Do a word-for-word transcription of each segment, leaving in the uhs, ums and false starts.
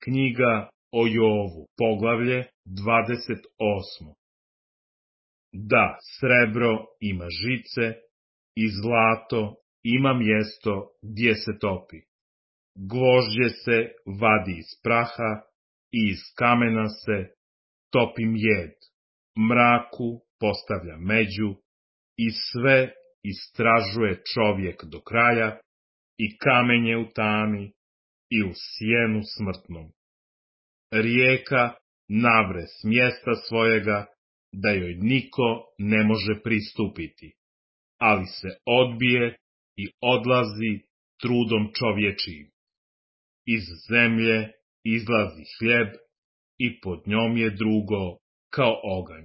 Knjiga o Jovu, poglavlje dvadeset osmo. Da, srebro ima žice i zlato ima mjesto gdje se topi. Gvožđe se vadi iz praha i iz kamena se topi mjed. Mraku postavlja među i sve istražuje čovjek do kraja i kamenje u tami i u sjenu smrtnom. Rijeka navre s mjesta svojega, da joj niko ne može pristupiti, ali se odbije i odlazi trudom čovječijim. Iz zemlje izlazi hljeb i pod njom je drugo kao oganj.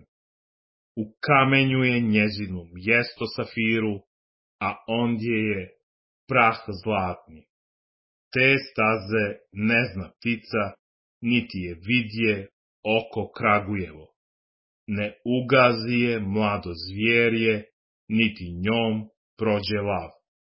U kamenju je njezinu mjesto safiru, a ondje je prah zlatni. Te staze ne zna ptica, niti je vidje oko kragujevo. Ne ugazi je mlado zvjerje, niti njom prođe lav.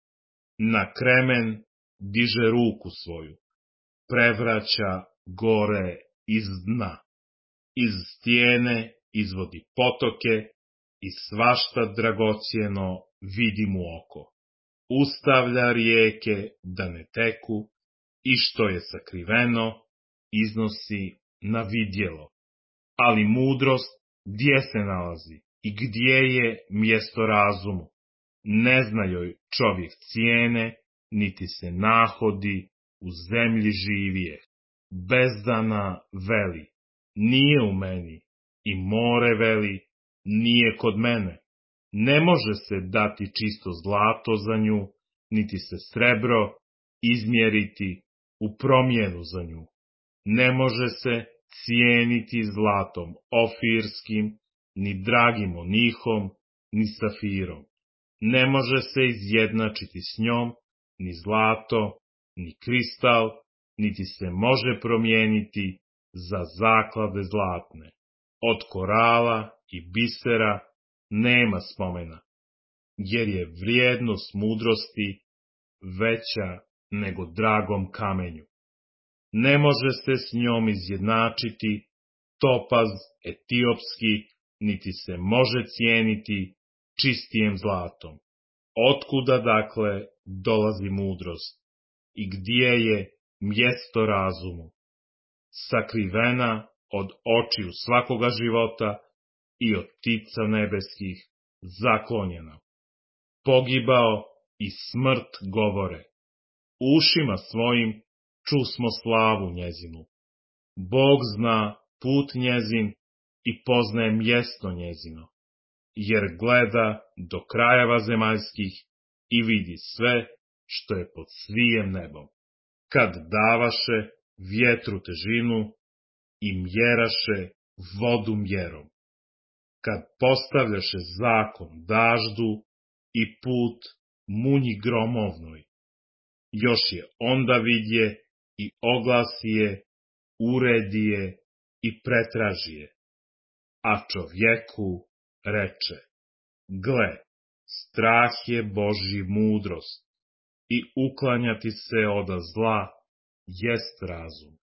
Na kremen diže ruku svoju, prevraća gore iz dna. Iz stijene izvodi potoke i svašta dragocjeno vidi mu oko. Ustavlja rijeke da ne teku i što je sakriveno iznosi na vidjelo. Ali mudrost gdje se nalazi i gdje je mjesto razumu? Ne zna joj čovjek cijene, niti se nahodi u zemlji živije. Bezdana veli, nije u meni, i more veli, nije kod mene. Ne može se dati čisto zlato za nju, niti se srebro izmjeriti u promjenu za nju. Ne može se cijeniti zlatom ofirskim, ni dragim onihom, ni safirom. Ne može se izjednačiti s njom, ni zlato, ni kristal, niti se može promijeniti za zaklade zlatne. Od korala i bisera nema spomena, jer je vrijednost mudrosti veća nego dragom kamenju. Ne može se s njom izjednačiti topaz etiopski, niti se može cijeniti čistijem zlatom. Otkuda dakle dolazi mudrost i gdje je mjesto razumu? Sakrivena od očiju svakoga života i od ptica nebeskih zaklonjena. Pogibao i smrt govore. Ušima svojim čusmo slavu njezinu. Bog zna put njezin i poznaje mjesto njezino, jer gleda do krajeva zemaljskih i vidi sve što je pod svijem nebom. Kad davaše vjetru težinu i mjeraše vodu mjerom. Kad postavljaše zakon daždu i put munji gromovnoj. Još je onda vidje i oglasi je, uredi je i pretraži je. A čovjeku reče, gle, strah je Božji mudrost i uklanjati se od zla jest razum.